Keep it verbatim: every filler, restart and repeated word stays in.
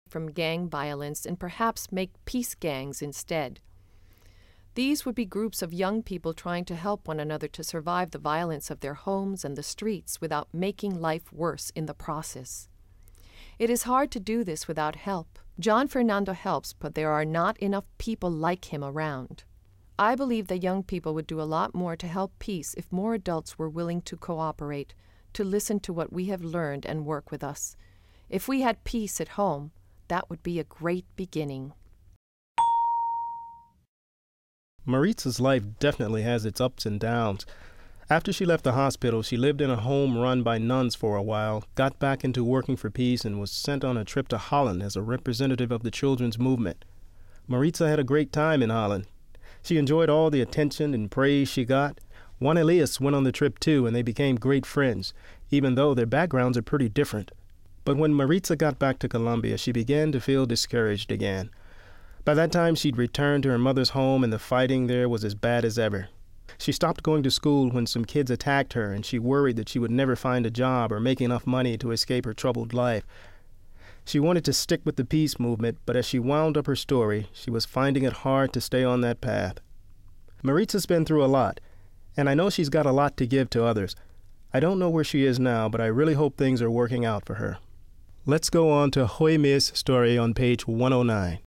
from gang violence and perhaps make peace gangs instead. These would be groups of young people trying to help one another to survive the violence of their homes and the streets without making life worse in the process. It is hard to do this without help. John Fernando helps, but there are not enough people like him around. I believe that young people would do a lot more to help peace if more adults were willing to cooperate, to listen to what we have learned and work with us. If we had peace at home, that would be a great beginning. Maritza's life definitely has its ups and downs. After she left the hospital, she lived in a home run by nuns for a while, got back into working for peace, and was sent on a trip to Holland as a representative of the children's movement. Maritza had a great time in Holland. She enjoyed all the attention and praise she got. Juan Elias went on the trip too, and they became great friends, even though their backgrounds are pretty different. But when Maritza got back to Colombia, she began to feel discouraged again. By that time, she'd returned to her mother's home, and the fighting there was as bad as ever. She stopped going to school when some kids attacked her, and she worried that she would never find a job or make enough money to escape her troubled life. She wanted to stick with the peace movement, but as she wound up her story, she was finding it hard to stay on that path. Maritza's been through a lot, and I know she's got a lot to give to others. I don't know where she is now, but I really hope things are working out for her. Let's go on to Hoymi's story on page one oh nine.